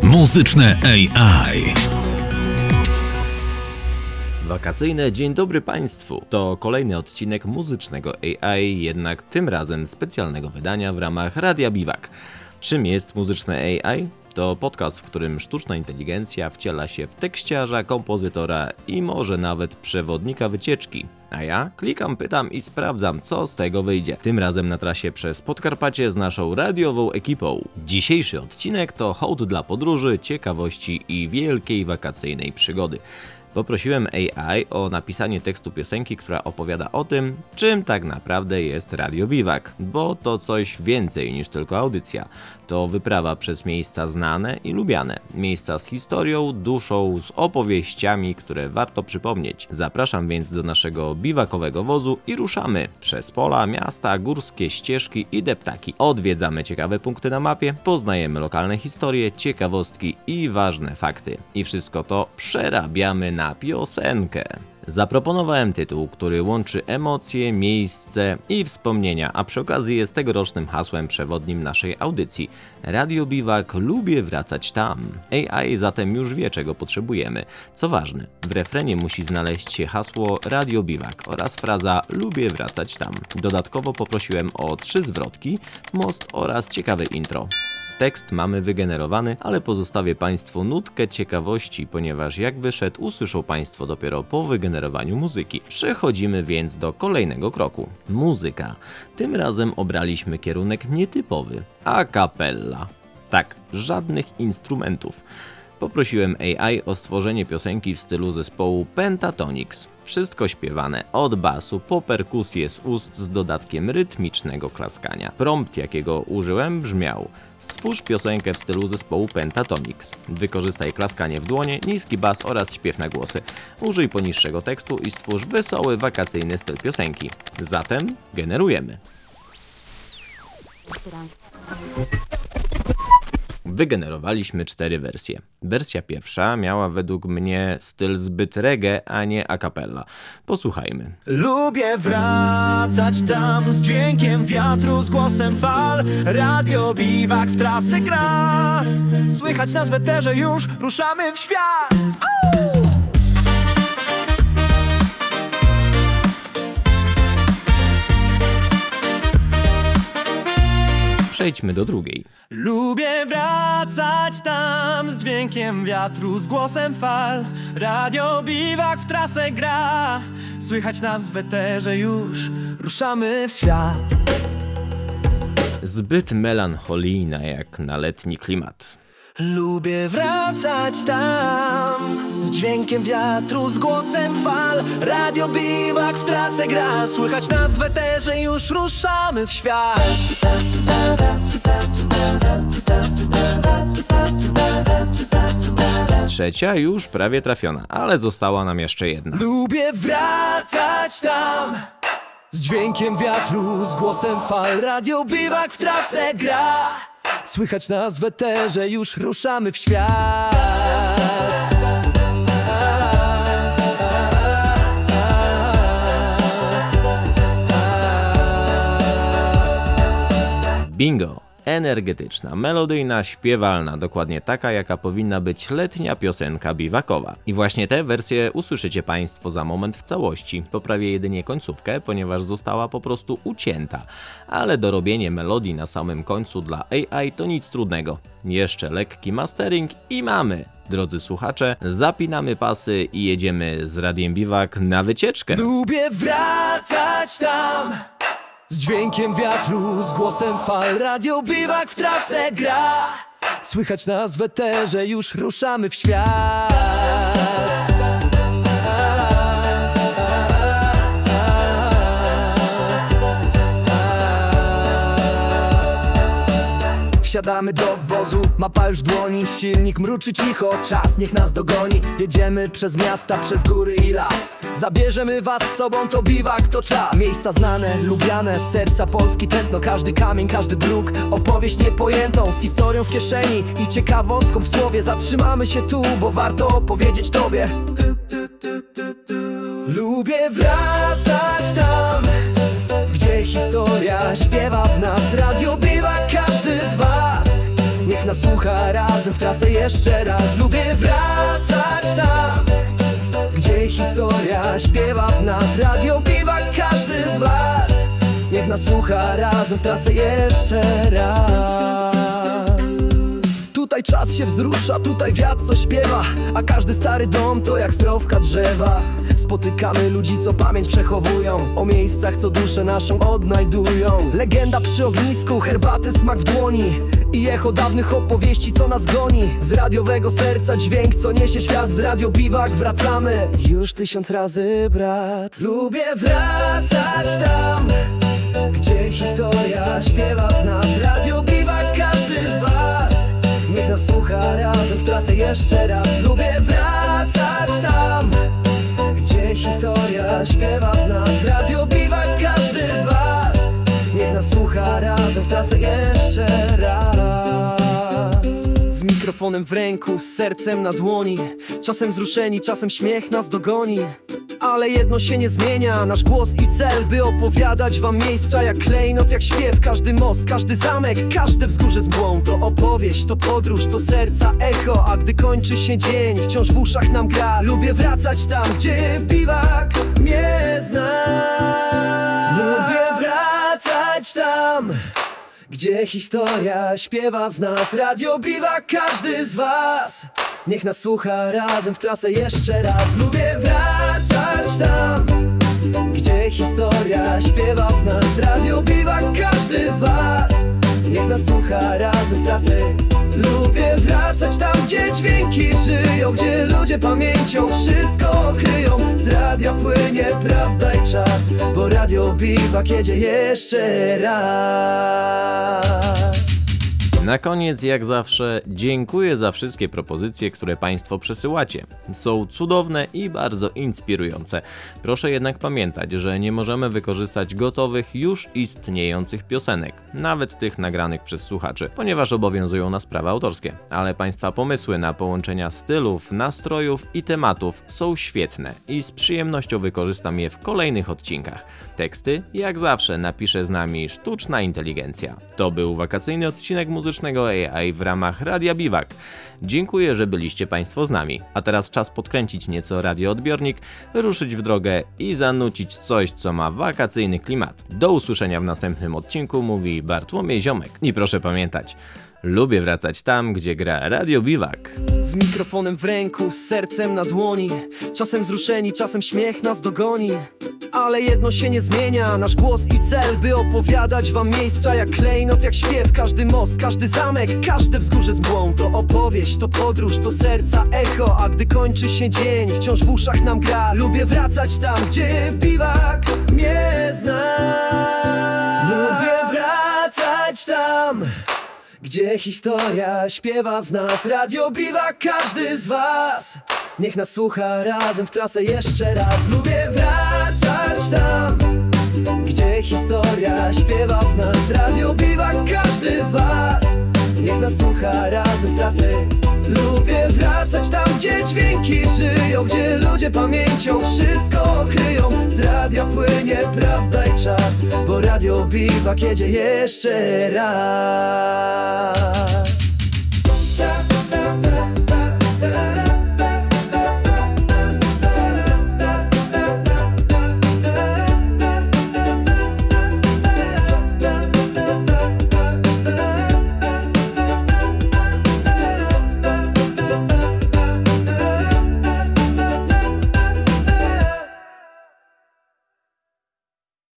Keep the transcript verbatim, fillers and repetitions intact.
Muzyczne A I. Wakacyjne dzień dobry Państwu. To kolejny odcinek muzycznego A I, jednak tym razem specjalnego wydania w ramach Radia Biwak. Czym jest muzyczne A I? To podcast, w którym sztuczna inteligencja wciela się w tekściarza, kompozytora i może nawet przewodnika wycieczki. A ja klikam, pytam i sprawdzam, co z tego wyjdzie. Tym razem na trasie przez Podkarpacie z naszą radiową ekipą. Dzisiejszy odcinek to hołd dla podróży, ciekawości i wielkiej wakacyjnej przygody. Poprosiłem A I o napisanie tekstu piosenki, która opowiada o tym, czym tak naprawdę jest Radio Biwak, bo to coś więcej niż tylko audycja. To wyprawa przez miejsca znane i lubiane, miejsca z historią, duszą, z opowieściami, które warto przypomnieć. Zapraszam więc do naszego biwakowego wozu i ruszamy przez pola, miasta, górskie ścieżki i deptaki. Odwiedzamy ciekawe punkty na mapie, poznajemy lokalne historie, ciekawostki i ważne fakty. I wszystko to przerabiamy na piosenkę. Zaproponowałem tytuł, który łączy emocje, miejsce i wspomnienia, a przy okazji jest tegorocznym hasłem przewodnim naszej audycji. Radio Biwak, lubię wracać tam. A I zatem już wie, czego potrzebujemy. Co ważne, w refrenie musi znaleźć się hasło Radio Biwak oraz fraza lubię wracać tam. Dodatkowo poprosiłem o trzy zwrotki, most oraz ciekawe intro. Tekst mamy wygenerowany, ale pozostawię Państwu nutkę ciekawości, ponieważ jak wyszedł, usłyszą Państwo dopiero po wygenerowaniu muzyki. Przechodzimy więc do kolejnego kroku. Muzyka. Tym razem obraliśmy kierunek nietypowy. A cappella. Tak, żadnych instrumentów. Poprosiłem A I o stworzenie piosenki w stylu zespołu Pentatonix. Wszystko śpiewane, od basu po perkusję z ust z dodatkiem rytmicznego klaskania. Prompt, jakiego użyłem, brzmiał: stwórz piosenkę w stylu zespołu Pentatonix. Wykorzystaj klaskanie w dłonie, niski bas oraz śpiew na głosy. Użyj poniższego tekstu i stwórz wesoły, wakacyjny styl piosenki. Zatem generujemy. Wygenerowaliśmy cztery wersje. Wersja pierwsza miała według mnie styl zbyt reggae, a nie a cappella. Posłuchajmy. Lubię wracać tam z dźwiękiem wiatru, z głosem fal. Radio Biwak w trasę gra. Słychać nas w eterze, już ruszamy w świat. Przejdźmy do drugiej. Lubię wracać tam z dźwiękiem wiatru, z głosem fal. Radio Biwak w trasę gra. Słychać nas w eterze, już ruszamy w świat. Zbyt melancholijna jak na letni klimat. Lubię wracać tam z dźwiękiem wiatru, z głosem fal. Radio Biwak w trasę gra. Słychać nas w eterze, już ruszamy w świat. Trzecia już prawie trafiona, ale została nam jeszcze jedna. Lubię wracać tam z dźwiękiem wiatru, z głosem fal. Radio Biwak w trasę gra. Słychać nas w eterze, już ruszamy w świat. Bingo! Energetyczna, melodyjna, śpiewalna, dokładnie taka, jaka powinna być letnia piosenka biwakowa. I właśnie tę wersję usłyszycie Państwo za moment w całości. Poprawię jedynie końcówkę, ponieważ została po prostu ucięta. Ale dorobienie melodii na samym końcu dla A I to nic trudnego. Jeszcze lekki mastering i mamy! Drodzy słuchacze, zapinamy pasy i jedziemy z Radiem Biwak na wycieczkę. Lubię wracać tam z dźwiękiem wiatru, z głosem fal. Radio Biwak w trasę gra. Słychać nas w eterze, już ruszamy w świat. Wsiadamy do wozu, mapa już w dłoni. Silnik mruczy cicho, czas niech nas dogoni. Jedziemy przez miasta, przez góry i las. Zabierzemy was z sobą, to biwak, to czas. Miejsca znane, lubiane, z serca Polski tętno. Każdy kamień, każdy dróg, opowieść niepojętą, z historią w kieszeni i ciekawostką w słowie. Zatrzymamy się tu, bo warto opowiedzieć tobie. Lubię wracać tam, gdzie historia śpiewa w nas. Radio Biwak, każdy z was niech nas słucha razem w trasę jeszcze raz. Lubię wracać tam, gdzie historia śpiewa w nas. Radio Biwak, każdy z was niech nas słucha razem w trasę jeszcze raz. Tutaj czas się wzrusza, tutaj wiatr co śpiewa, a każdy stary dom to jak strofka drzewa. Spotykamy ludzi, co pamięć przechowują o miejscach, co duszę naszą odnajdują. Legenda przy ognisku, herbaty, smak w dłoni i echo dawnych opowieści, co nas goni. Z radiowego serca dźwięk, co niesie świat. Z Radio Biwak wracamy już tysiąc razy, brat. Lubię wracać tam, gdzie historia śpiewa w nas. Radio Biwak, każdy z was niech nas słucha razem w trasę jeszcze raz. Lubię wracać tam, gdzie historia śpiewa w nas. Radio Biwak, każdy z was niech nas słucha razem w trasę jeszcze raz. Z mikrofonem w ręku, z sercem na dłoni, czasem wzruszeni, czasem śmiech nas dogoni. Ale jedno się nie zmienia, nasz głos i cel, by opowiadać wam miejsca jak klejnot, jak śpiew. Każdy most, każdy zamek, każde wzgórze z mgłą to opowieść, to podróż, to serca echo. A gdy kończy się dzień, wciąż w uszach nam gra. Lubię wracać tam, gdzie Biwak mnie zna. Lubię wracać tam, gdzie historia śpiewa w nas. Radio Biwak, każdy z was niech nas słucha razem w trasę jeszcze raz. Lubię wracać tam, gdzie historia śpiewa w nas. Radio Biwak, każdy z was niech nas słucha razem w trasę. Lubię wracać tam, gdzie dźwięki żyją, gdzie ludzie pamięcią wszystko kryją. Z radia płynie prawda i czas, bo Radio Biwak jedzie jeszcze raz. Na koniec, jak zawsze, dziękuję za wszystkie propozycje, które Państwo przesyłacie. Są cudowne i bardzo inspirujące. Proszę jednak pamiętać, że nie możemy wykorzystać gotowych, już istniejących piosenek, nawet tych nagranych przez słuchaczy, ponieważ obowiązują nas prawa autorskie. Ale Państwa pomysły na połączenia stylów, nastrojów i tematów są świetne i z przyjemnością wykorzystam je w kolejnych odcinkach. Teksty, jak zawsze, napisze z nami sztuczna inteligencja. To był wakacyjny odcinek muzycznego A I w ramach Radia Biwak. Dziękuję, że byliście Państwo z nami. A teraz czas podkręcić nieco radioodbiornik, ruszyć w drogę i zanucić coś, co ma wakacyjny klimat. Do usłyszenia w następnym odcinku, mówi Bartłomiej Ziomek. I proszę pamiętać, lubię wracać tam, gdzie gra Radio Biwak. Z mikrofonem w ręku, z sercem na dłoni, czasem wzruszeni, czasem śmiech nas dogoni. Ale jedno się nie zmienia, nasz głos i cel, by opowiadać wam miejsca jak klejnot, jak śpiew. Każdy most, każdy zamek, każde wzgórze z mgłą to opowieść, to podróż, to serca echo. A gdy kończy się dzień, wciąż w uszach nam gra. Lubię wracać tam, gdzie Biwak mnie zna. Lubię wracać tam, gdzie historia śpiewa w nas. Radio Biwak, każdy z was niech nas słucha razem w trasę jeszcze raz. Lubię wracać tam, gdzie historia śpiewa w nas. Radio Biwak, każdy z was niech nas słucha razem w trasę. Lubię wracać tam, gdzie dźwięki żyją, gdzie ludzie pamięcią wszystko kryją. Z radia płynie prawda i czas, bo Radio Biwak jedzie jeszcze raz.